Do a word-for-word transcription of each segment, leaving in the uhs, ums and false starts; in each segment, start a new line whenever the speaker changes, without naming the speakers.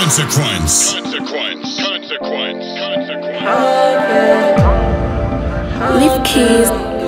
Consequence. Consequence. Consequence. Consequence.
Leave keys.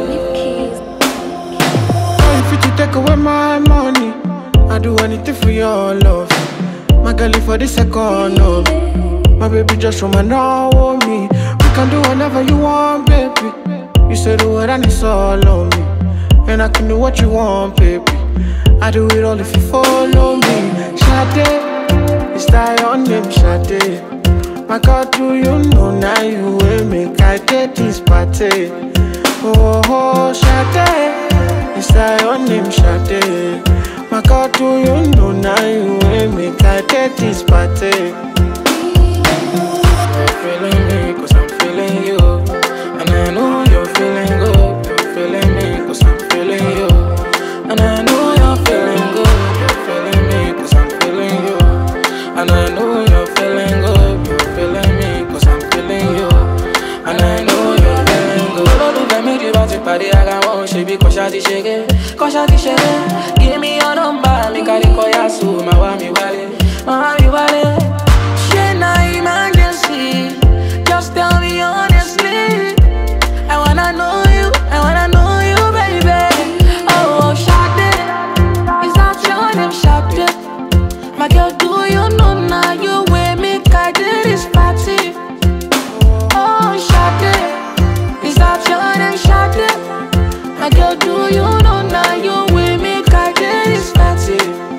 If you take away my money, I do anything for your love. My girl, for the second, no. My baby just from my know me. We can do whatever you want, baby. You say the word and it's all on me. And I can do what you want, baby. I do it all if you follow me. Sade, it's that your name, Sade. My God, do you know now you will make I take this party? Oh, oh, Sade, it's that your name, Sade. My God, do you know now you will make I take this party? You're feeling me, cause I'm feeling you. And I know you're feeling good. You're feeling me, cause I'm feeling you. And I know you're feeling good. You're feeling me, cause I'm feeling you. And I know you're feeling good. You're feeling me, cause I'm feeling you. And I know you're feeling good. All of them made you about to party. I got one, she be cause shawty shake it. Cause shawty shake it. Give me your number, make I call ya so. My wami wale, my wami wale. She na emergency. Just tell me honestly. I wanna know you, I wanna know you, baby. Oh, Sade, is that your name, Sade? My girl, do you know now you with me? I did this party. Oh, Sade, is that your name, Sade? My girl, do you know now you with me? I did this party.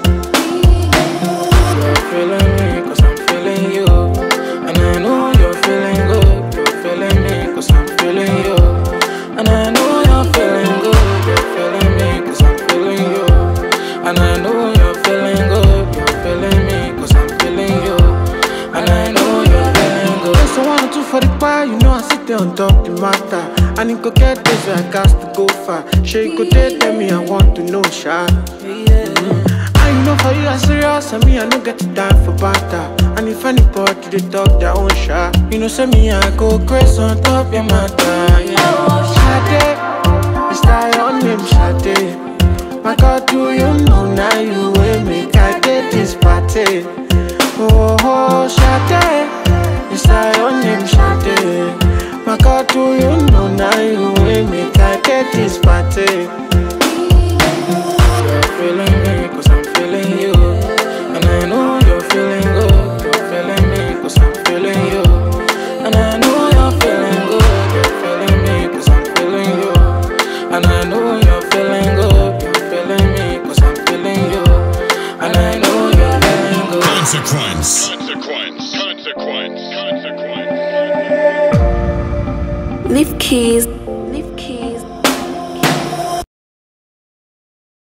You're feeling me, cause I'm feeling you. And I know you're feeling good. You're feeling me, cause I'm feeling you. And I know you're feeling good. You're feeling me, cause I'm feeling you. And I know you're feeling good. You're feeling me, cause I'm feeling you. And I know you're feeling good. There's one or two for the bar, you know I sit there on top the matter. And it could get this way, I got to go far. She could tell me I want to know, sha. Mm-hmm. And you know for you I'm serious, and me I don't get to time for banter. And if anybody they talk their own sha, you know say me I go crazy on top your matter. Yeah. Oh, Sade, it's that your name, Sade. My God, do you know now you will make I get this party? Oh, oh, Sade, it's that your name, Sade. My God, do you know now you will make I get this party? You're feeling me, cause I'm feeling you. And I know you're feeling good. You're feeling me, cause I'm feeling you. And I know you're feeling good. You're feeling me, cause I'm feeling you. And I know you're feeling good. You're feeling me, cause I'm feeling you. And I know you're feeling good.
Consequence. Consequence. Consequence. Consequence.
Leave keys.